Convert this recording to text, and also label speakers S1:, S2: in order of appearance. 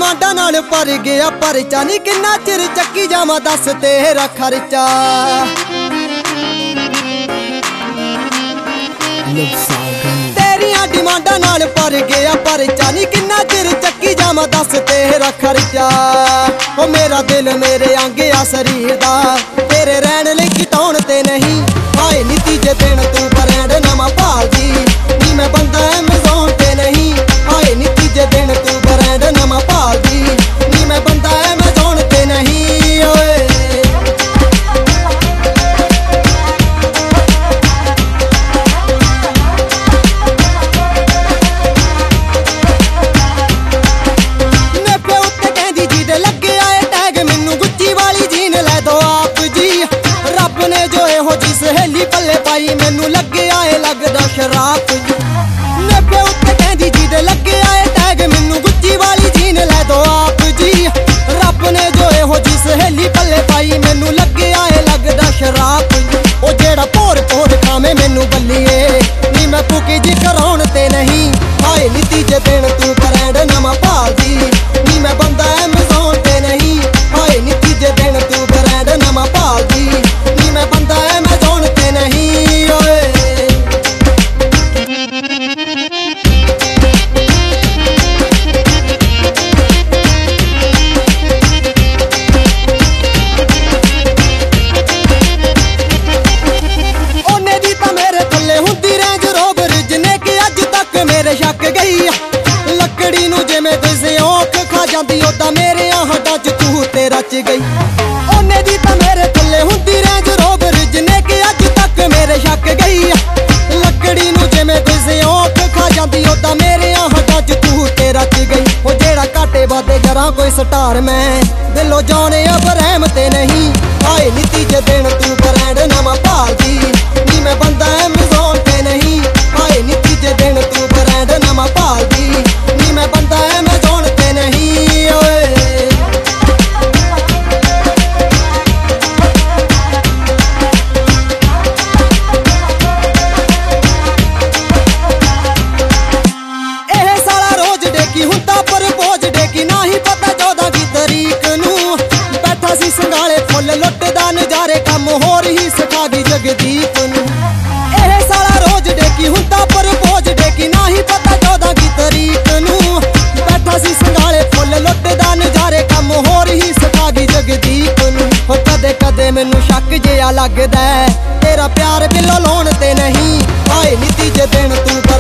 S1: डिमांडा नाल भर गया परचा नी किन्ना चिर चक्की जावां दस तेरा खर्चा। तेरिया डिमांडा नाल भर गया परचा नी किन्ना चिर चक्की जावां दस तेरा खर्चा। ओ मेरा दिल मेरे अंग आ शरीर दा तेरे रहन लई घटाउण ते नहीं आए नी तीजे दिन तू ब्रांड नवां भालदी नी मैं बंदा एमेज़ॉन ते नहीं आए नी तीजे दिन तू ब्रांड नवां भालदी नी मैं बंदा एमेज़ॉन ते नहीं ओए। नेपे उत्ते कहंदी जी दे लगे आए टैग मैनू गुच्ची वाली जीन लै दो आप जी। रब ने जो इहो जी सहेली पल्ले पाई मैनू लगे आए लगदा शराब जी। नेपे उत्ते कहंदी जी दे लगे आए टैग मैनू गुच्ची वाली जीन लै दो आप जी। रब ने जो इहो जी सहेली पल्ले पाई मैनू लगे आए लगदा शराब जी। ओ जेड़ा भोर भोर खावे मैनू बल्लीए नी मैं भुकी जी कराउण ते नहीं आए नी तीजे दिन तू ब्रांड नवां भालदी नी मैं बंदा एमेज़ॉन ते नहीं आए नी तीजे दिन तू ब्रांड नवां भालदी नी मैं बंदा एमेज़ॉन ते नहीं ओए। मेरे शक गई लकड़ी नू जिवें दिसे औख खा जांदी ओदा मेरे हड्डां च तू ते रच गई। ओने दी तां मेरे थल्ले हुंदी रेंज रोवर जिन्ने कि अज तक मेरे शक गई लकड़ी नू जिवें दिसे औख खा जांदी ओदा मेरे हड्डां च तू ते रच गई। ओ जेड़ा घाटे वादे करां कोई स्टार मैं दिलों जाने अब रहम ते नहीं आए नी तीजे दिन तू ब्रांड नवां भालदी नी मैं बंदा एमेज़ॉन ते नहीं आए नी तीजे दिन तू ब्रांड नवां भालदी नी मैं बंदा एमेज़ॉन ते नहीं ओए। एह साला रोज डेकी हुंदा पर बोझ डेकी ना ही पता 14 की तरीक नू बैठा सी संगाले फुल लुटदा नजारे कम होर ही सिखा गई जगदीप नू। एह साला रोज डेकी हुंदा पर बोझ डेकी ना ही पता 14 की तरीक नू बैठा सी संगाले फुल लुटदा नजारे कम होर ही सिखा गई जगदीप नू। हो कदे कदे मैनू शक जिहा लगदा तेरा प्यार बिल्लो लाउण ते नहीं आए नी तीजे दिन तू